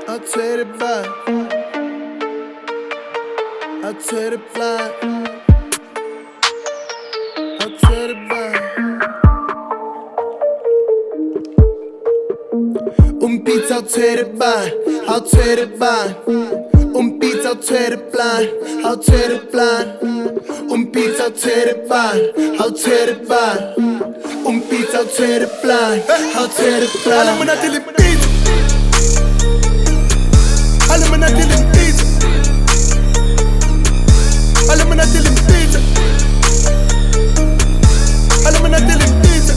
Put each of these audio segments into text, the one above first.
I'll take it back. I'll take it back. I'll take it back. Beat, I'll take it back. I'll take it back. Beat, I'll take it blind. I'll take it blind. Beat, I'll take it back. I'll take it back. Beat, I'll take it blind. I'll take it blind. I'm not dealing beat. I'm not dealing beat. I'm not dealing beat. I'm not dealing beat.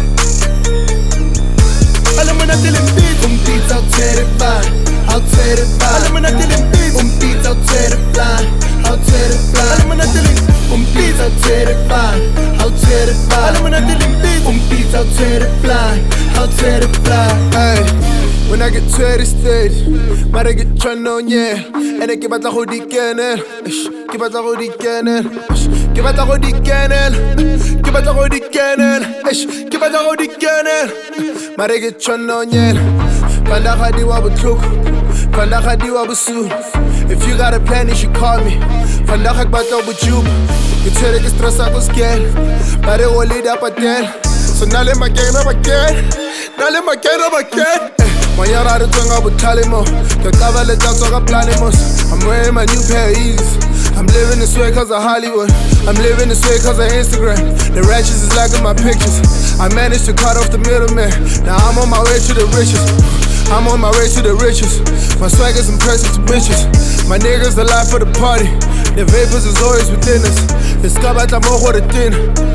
I'm not dealing beat. Beat, I'll tear it back. I'll tear it back. I'm not dealing beat. Beat, I'll tear it blind. I'll tear it blind. I'm not dealing beat. I'll tear it back. I'll tear it back. I'm not dealing beat. Beat, I'll tear it blind. I'll tear it blind. Hey, when I get to this stage, might get turned on, yeah. And I keep at the hoodie cannon. Keep at the hoodie cannon. Keep at the hoodie cannon. Keep at the hoodie cannon. Keep at the hoodie cannon. Might get turned on, yeah. Panda Hadi Wabutuk, Panda Hadi Wabusu. If you got a plan, you should call me. Panda Hakbata Bujub. You tell it, stress I go scared. But it will lead up again. So now let my game up again. Now let my game up again. My yard out of tongue, I would tell him more. The cover let down, so I plan him. I'm wearing my new pair of Yeezys. I'm living this way cause of Hollywood. I'm living this way cause of Instagram. The ratchets is liking my pictures. I managed to cut off the middleman. Now I'm on my way to the riches. I'm on my way to the riches. My swag is impressive to bitches. My niggas the life of the party. The vapors is always within us. The scabat I'm over the thin.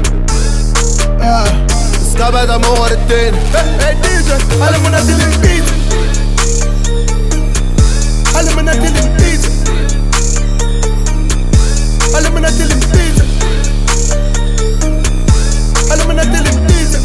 The scabat I'm over the thin. Hey DJ, I'm not dealing beat. I'm not dealing beat. I'm not dealing beat. I'm not dealing beat.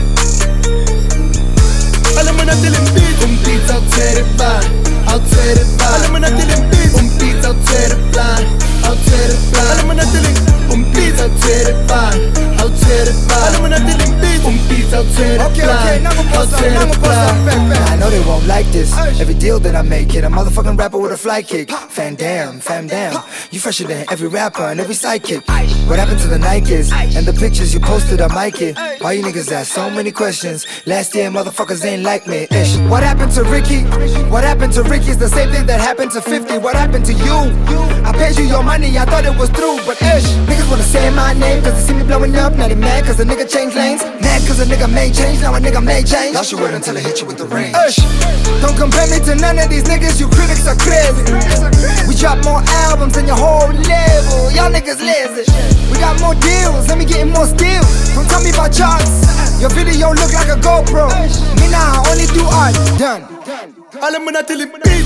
I'm not dealing beat. Beat, I'll tear it back. I'll tear it back. I'm not dealing beat. Beat, I'll tear it blind. I'll tear it blind. I'm not dealing beat. I'll tear it back. I'll tear it back. I'm not dealing beat. Beat, I'll tear it blind. I'll tear it blind. I know they won't like this. Every deal that I make, hit a motherfucking rapper with a fly kick. Fam damn. You fresher than every rapper and every sidekick. What happened to the Nikes and the pictures you posted on my kid? Why you niggas ask so many questions? Last year motherfuckers ain't like me. Ish. What happened to Ricky? What happened to Ricky is the same thing that happened to 50. What happened to you? I paid you your money, I thought it was through. But ish, niggas wanna say my name cause they see me blowing up. Now they mad cause a nigga changed lanes. Mad cause a nigga made change, now a nigga made change. Y'all should wait until I hit you with the rain. Ish, don't compare me to none of these niggas, you critics are crazy. We drop more albums than your whole label. Y'all niggas lazy. We got more deals, let me get more skills. Don't tell me about charts. Your video look like a GoPro. Me now only do art, done. I'm not dealing beat.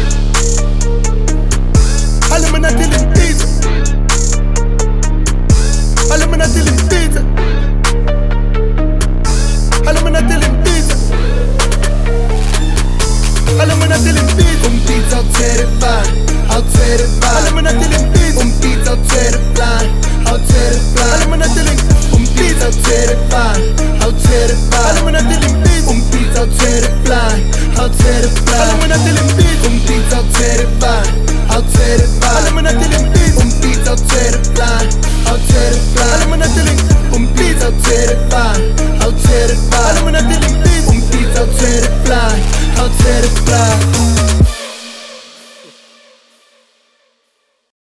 I'm not dealing beat. I'm not dealing beat. I'm not dealing beat. I'm not dealing beat. Beat, I'll tear it back. I'll tear it back. I'm not dealing beat. Beat, I'll tear it blind. I'll tear it blind. I'm not dealing beat. I'll tear it back. I'll tear it back. I'm not dealing beat. Beat, I'll tear it blind. I'll tear it blind. I'm not dealing beat. Beat, I'll tear it back. I'll tear it back. I'm not dealing beat. Beat, I'll tear it blind. I'll tear it blind. I'm not dealing beat. I'll tear it back. I'll tear it back. I'm not dealing beat. Beat, I'll tear it blind. I'll tear it blind.